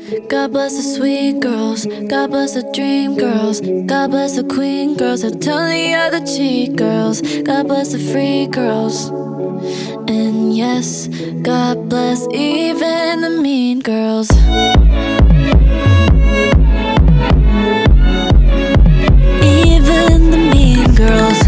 God bless the sweet girls, God bless the dream girls, God bless the queen girls that turn the other cheek girls, God bless the free girls. And yes, God bless even the mean girls. Even the mean girls.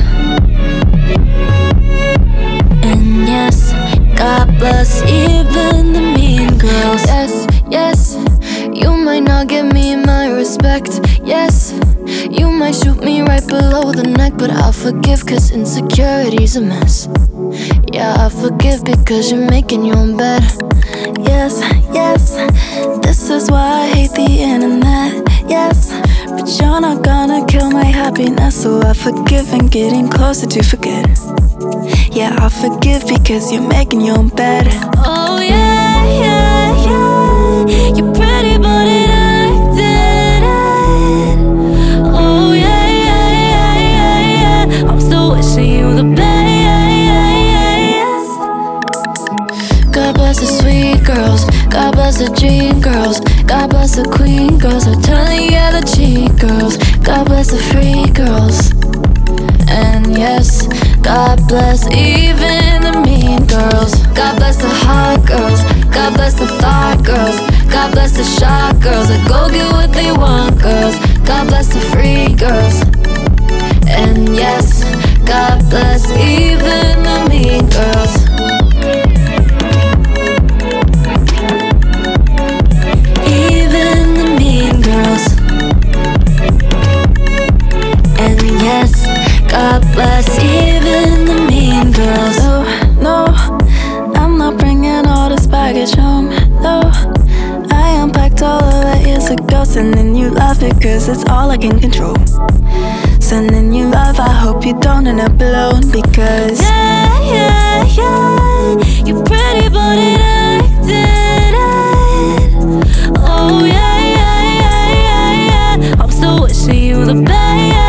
And yes, God bless even the mean girls. Yes, yes, you might not give me my respect. Yes, you might shoot me right below the neck, but I'll forgive cause insecurity's a mess. Yeah, I'll forgive because you're making your own bed. Yes, yes, this is why I hate the internet. Yes, but you're not gonna kill my happiness, so I forgive and getting closer to forget. Yeah, I'll forgive because you're making your own bed. Oh yeah, yeah, yeah, you're pretty but it acted it. Oh yeah, yeah, yeah, yeah, yeah, I'm still wishing you the best. God bless the sweet girls, God bless the dream girls, God bless the queen girls that turn the other cheek girls, God bless the free girls. And yes, God bless even the mean girls. God bless the hot girls, God bless the thought girls, God bless the shy girls that go get what they want girls, God bless the free girls. And yes, God bless even the mean girls. Even the mean girls. And yes, God bless even the mean girls. No, no, I'm not bringing all this baggage home. No, I unpacked all of that years ago. Sending you love because it's all I can control. Sending you love, I hope you don't end up alone. Because yeah, yeah, yeah, you're pretty but it acted it. Oh yeah, yeah, yeah, yeah, yeah, I'm still wishing you the best.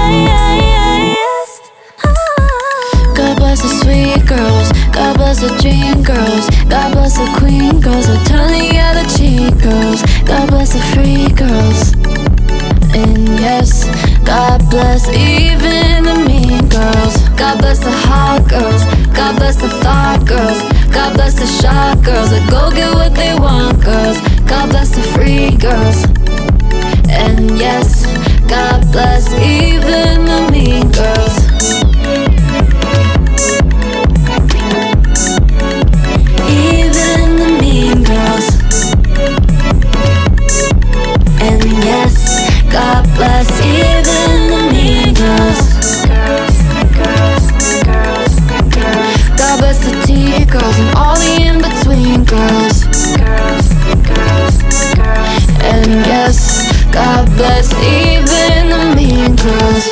God bless the sweet girls, God bless the dream girls, God bless the queen girls that turn the other cheek girls, God bless the free girls. And yes, God bless even the mean girls. God bless the hot girls, God bless the thought girls, God bless the shy girls that go get what they want girls, God bless the free girls. And yes, God bless even the mean girls. Even the mean girls. And yes, God bless even the mean girls. God bless the T girls and all the in-between girls. And yes, God bless even the mean girls.